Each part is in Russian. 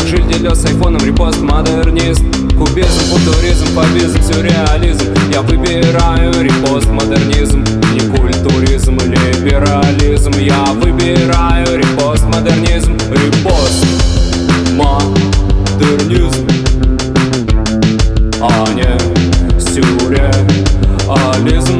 Жиль делёс с айфоном, репост, модернист. Кубизм, футуризм, фобизм, сюрреализм. Я выбираю репост, модернизм. Не культуризм или либерализм. Я выбираю репост, модернизм. Репост, модернизм, а не сюрреализм.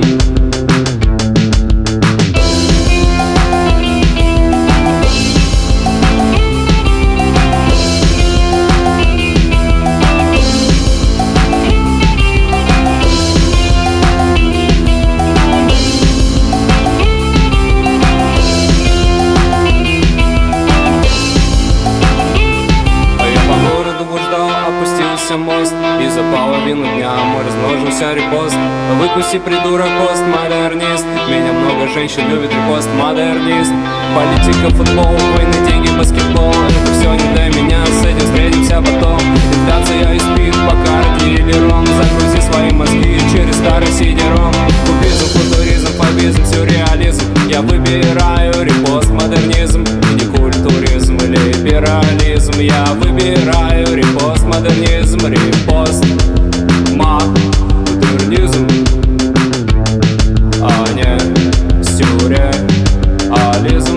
Мост, и за половину дня мой размножился репост. Выкуси, придурок, постмодернист. Меня много женщин любит, репост, модернист. Политика, футбол, войны, деньги, баскетбол. Это все не для меня, с этим встретимся потом. Инфляция и спид, Бакарди или ром. Загрузи свои мозги через старый сидером. Кубизм, футуризм, фобизм, сюрреализм. Я выбираю репост, модернизм. Не культуризм или либерализм. Я выбираю репост, модернизм. Репост, модернизм, а не сюрреализм.